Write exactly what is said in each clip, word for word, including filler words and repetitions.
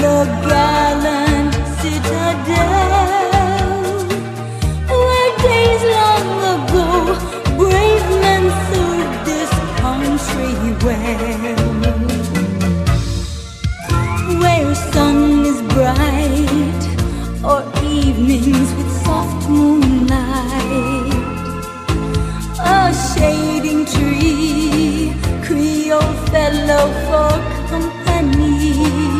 the gallant citadel, where days long ago brave men served this country well, where sun is bright or evenings with soft moonlight, a shading tree, Creole fellow for company,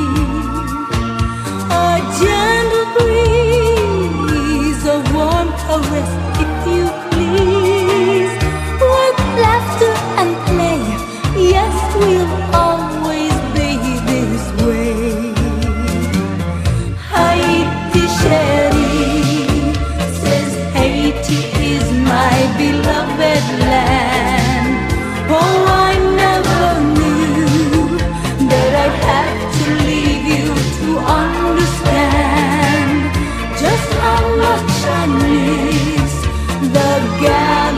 a gentle breeze, a warm caress, if you please, work, laughter and play, yes, we'll always be this way. Haiti chérie, says Haiti is my beloved land. Oh, I never knew that I'd have to leave you to understand just how much I miss the gal.